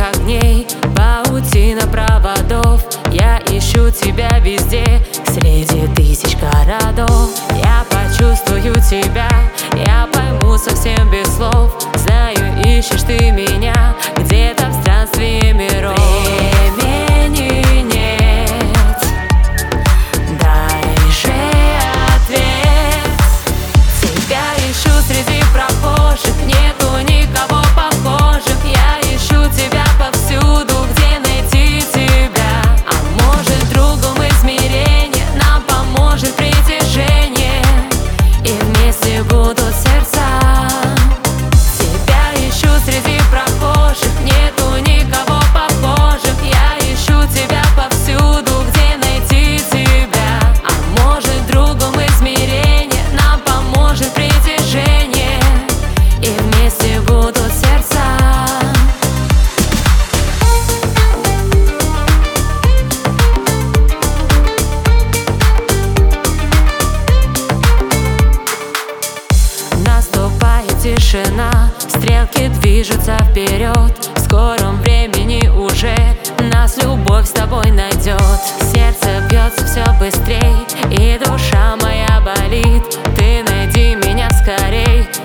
огней, паутина проводов. Я ищу тебя везде, среди тысяч городов. Я почувствую тебя, я пойму совсем без слов. Знаю, ищешь ты меня где-то в странстве миров. Времени нет, дай же ответ. Тебя ищу среди прохожих, нету никого похожих. Я ищу тебя повсюду, где найти тебя? А может, другом измерение нам поможет притяжение, и вместе будут сердца. Тебя ищу среди прохожих, нету никого похожих. Я ищу тебя повсюду, где найти тебя? А может, другом измерение нам поможет притяжение, и вместе будут сердца. Наступает тишина, стрелки движутся вперед. В скором времени уже нас любовь с тобой найдет. Сердце бьется все быстрей, и душа моя болит. Ты найди меня скорей,